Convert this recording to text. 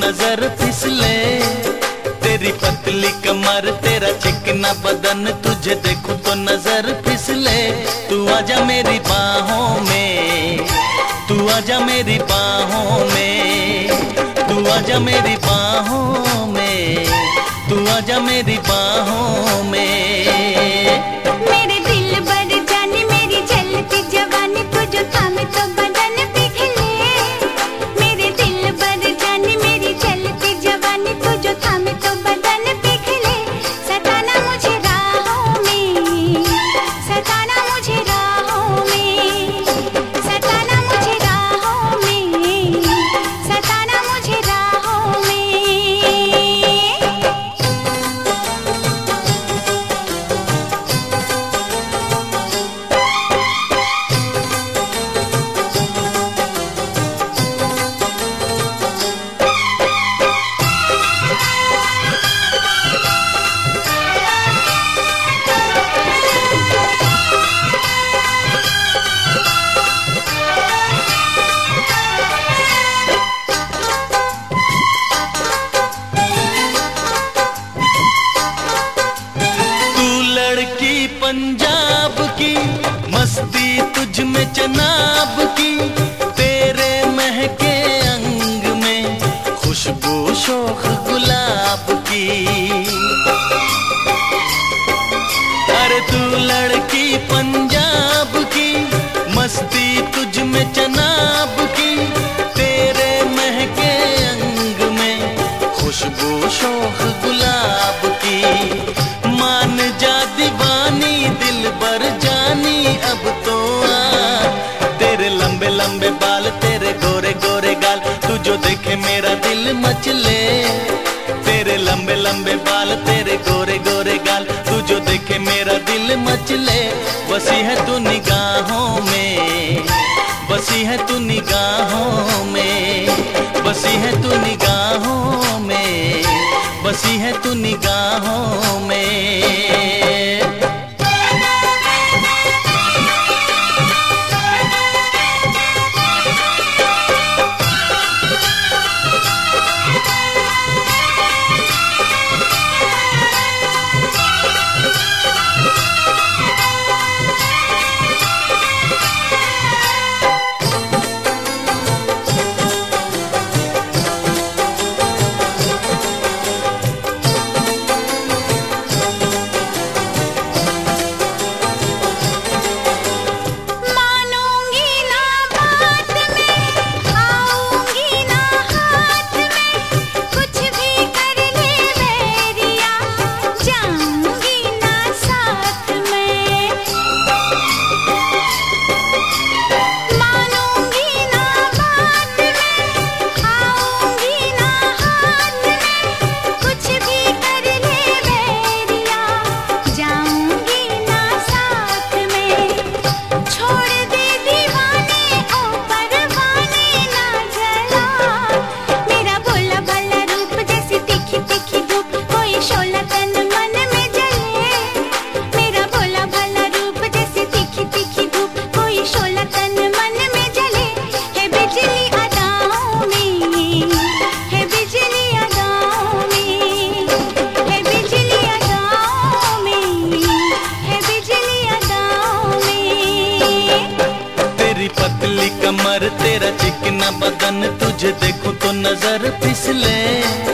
नजर फिसले। तेरी पतली कमर तेरा चिकना बदन, तुझे देखूं तो नजर फिसले। तू आजा मेरी बाहों में, तू आजा मेरी बाहों में, तू आजा मेरी बाहों में, तू आजा मेरी बाहों में। मेरे दिल भर जाने मेरी जलती जवानी को जो थामे तो बदन पिघले। मेरे दिल भर जाने मेरी जलती जवानी को जो थामे तो बदन पिघले। सताना मुझे राहों में, सताना मुझे राहों में, सताना मुझे राहों में, सताना मुझे राहों में। पंजाब की मस्ती तुझ में चनाब की, तेरे महके अंग में खुशबू शोख गुलाब की। अरे तू लड़की पंजाब की, मस्ती तुझ में चनाब की, तेरे महके अंग में खुशबू शोख गुलाब की। मान जा दीवानी दिल बर जानी अब तो आ। तेरे लंबे लंबे बाल तेरे गोरे गोरे गाल, तू जो देखे मेरा दिल मचले। तेरे लंबे लंबे बाल तेरे गोरे गोरे गाल, तू जो देखे मेरा दिल मचले। बसी है तू निगाहों में, बसी है तू निगाहों में, बसी है तू निगाहों में, बसी है तू निगाहों में। कमर तेरा चिकना बदन, तुझे देखूं तो नजर फिसले।